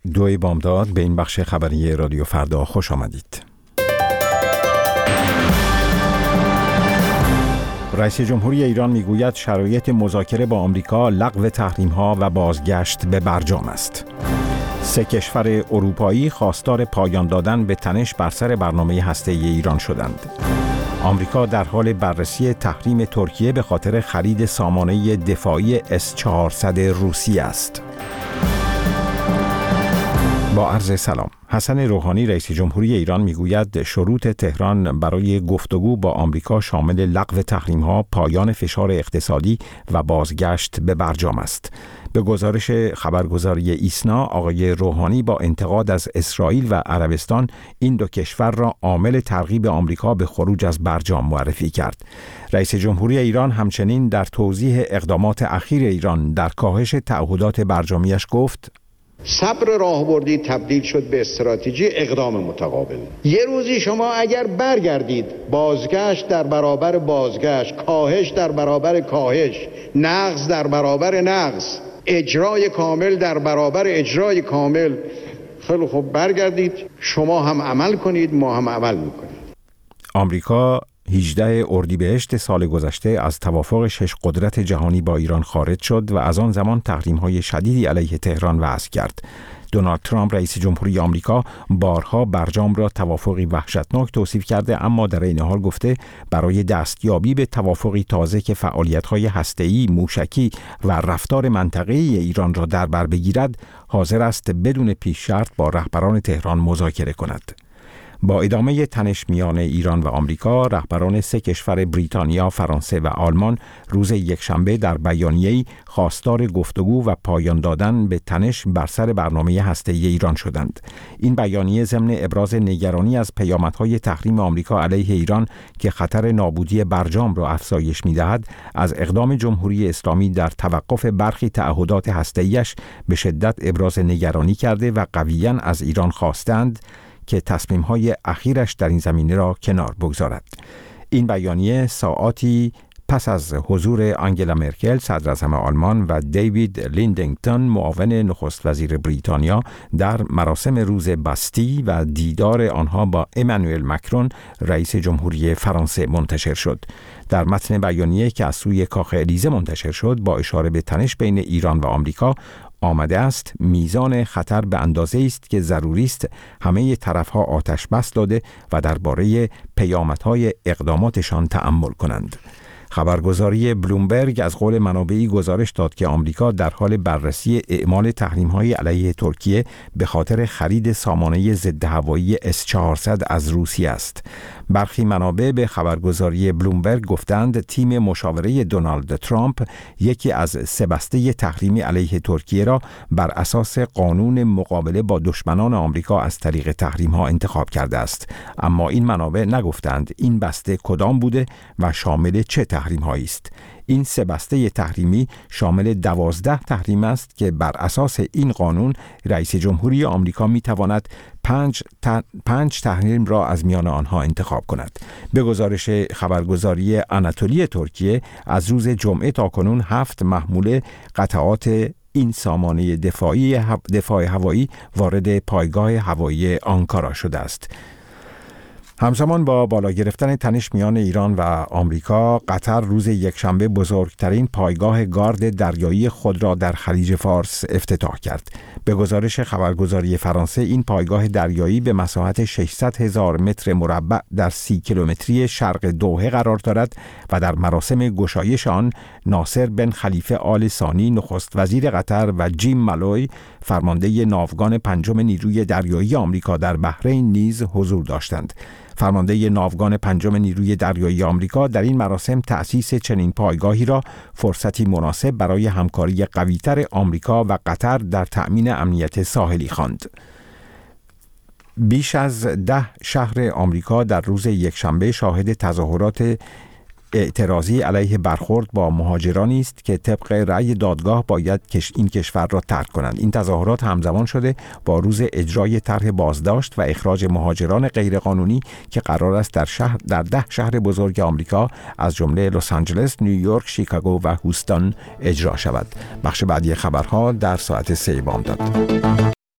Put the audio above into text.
2 بامداد به این بخش خبری رادیو فردا خوش آمدید. رئیس جمهوری ایران میگوید شرایط مذاکره با آمریکا لغو تحریم‌ها و بازگشت به برجام است. 3 کشور اروپایی خواستار پایان دادن به تنش بر سر برنامه هسته‌ای ایران شدند. آمریکا در حال بررسی تحریم ترکیه به خاطر خرید سامانه دفاعی S-400 روسیه است. با عرض سلام. حسن روحانی رئیس جمهوری ایران میگوید شروط تهران برای گفتگو با آمریکا شامل لغو تحریم‌ها، پایان فشار اقتصادی و بازگشت به برجام است. به گزارش خبرگزاری ایسنا، آقای روحانی با انتقاد از اسرائیل و عربستان این 2 کشور را عامل ترغیب آمریکا به خروج از برجام معرفی کرد. رئیس جمهوری ایران همچنین در توضیح اقدامات اخیر ایران در کاهش تعهدات برجامیش گفت: صبر راهبردی تبدیل شد به استراتژی اقدام متقابل. یه روزی شما اگر برگردید، بازگشت در برابر بازگشت، کاهش در برابر کاهش، نقض در برابر نقض، اجرای کامل در برابر اجرای کامل، خیلی خوب برگردید، شما هم عمل کنید، ما هم عمل میکنید. آمریکا 18 اردیبهشت سال گذشته از توافق 6 قدرت جهانی با ایران خارج شد و از آن زمان تحریم‌های شدیدی علیه تهران وضع کرد. دونالد ترامپ رئیس جمهوری آمریکا بارها برجام را توافقی وحشتناک توصیف کرده، اما در این حال گفته برای دستیابی به توافقی تازه که فعالیت‌های هسته‌ای، موشکی و رفتار منطقه‌ای ایران را در بر بگیرد، حاضر است بدون پیش شرط با رهبران تهران مذاکره کند. با ادامه تنش میان ایران و آمریکا، رهبران 3 کشور بریتانیا، فرانسه و آلمان روز یکشنبه در بیانیه‌ای خواستار گفتگو و پایان دادن به تنش بر سر برنامه هسته‌ای ایران شدند. این بیانیه ضمن ابراز نگرانی از پیامدهای تحریم آمریکا علیه ایران که خطر نابودی برجام را افزایش می‌دهد، از اقدام جمهوری اسلامی در توقف برخی تعهدات هسته‌ایش به شدت ابراز نگرانی کرده و قویاً از ایران خواستند که تصمیم‌های اخیرش در این زمینه را کنار بگذارد. این بیانیه ساعاتی پس از حضور آنگلا مرکل صدراعظم آلمان و دیوید لیندینگتون معاون نخست وزیر بریتانیا در مراسم روز باستی و دیدار آنها با امانوئل مکرون رئیس جمهوری فرانسه منتشر شد. در متن بیانیه که از سوی کاخ الیزه منتشر شد، با اشاره به تنش بین ایران و آمریکا آمده است میزان خطر به اندازه است که ضروری است همه طرف‌ها آتش بس داده و درباره پیامدهای اقداماتشان تأمل کنند. خبرگزاری بلومبرگ از قول منابعی گزارش داد که آمریکا در حال بررسی اعمال تحریم‌های علیه ترکیه به خاطر خرید سامانه ضد هوایی S-400 از روسیه است. برخی منابع به خبرگزاری بلومبرگ گفتند تیم مشاوره دونالد ترامپ یکی از 3 بسته تحریمی علیه ترکیه را بر اساس قانون مقابله با دشمنان آمریکا از طریق تحریم‌ها انتخاب کرده است. اما این منابع نگفتند این بسته کدام بوده و شامل چه تحریم‌هایی است. این 3 بسته تحریمی شامل 12 تحریم است که بر اساس این قانون رئیس جمهوری آمریکا می‌تواند 5 تحریم را از میان آنها انتخاب کند. به گزارش خبرگزاری آناتولی ترکیه، از روز جمعه تا کنون 7 محموله قطعات این سامانه دفاع هوایی وارد پایگاه هوایی آنکارا شده است. همزمان با بالا گرفتن تنش میان ایران و آمریکا، قطر روز یکشنبه بزرگترین پایگاه گارد دریایی خود را در خلیج فارس افتتاح کرد. به گزارش خبرگزاری فرانسه، این پایگاه دریایی به مساحت 600,000 متر مربع در 30 کیلومتری شرق دوحه قرار دارد و در مراسم گشایش آن ناصر بن خلیفه آل ثانی نخست وزیر قطر و جیم مالوی فرمانده ناوگان 5 نیروی دریایی آمریکا در بحرین نیز حضور داشتند. فرمانده ناوگان 5 نیروی دریایی آمریکا در این مراسم تأسیس چنین پایگاهی را فرصتی مناسب برای همکاری قوی‌تر آمریکا و قطر در تأمین امنیت ساحلی خواند. بیش از 10 شهر آمریکا در روز یکشنبه شاهد تظاهرات اعتراضی علیه برخورد با مهاجرانی است که طبق رأی دادگاه باید این کشور را ترک کنند. این تظاهرات همزمان شده با روز اجرای طرح بازداشت و اخراج مهاجران غیرقانونی که قرار است در 10 شهر بزرگ آمریکا از جمله لس آنجلس، نیویورک، شیکاگو و هوستون اجرا شود. بخش بعدی خبرها در ساعت 3 بامداد.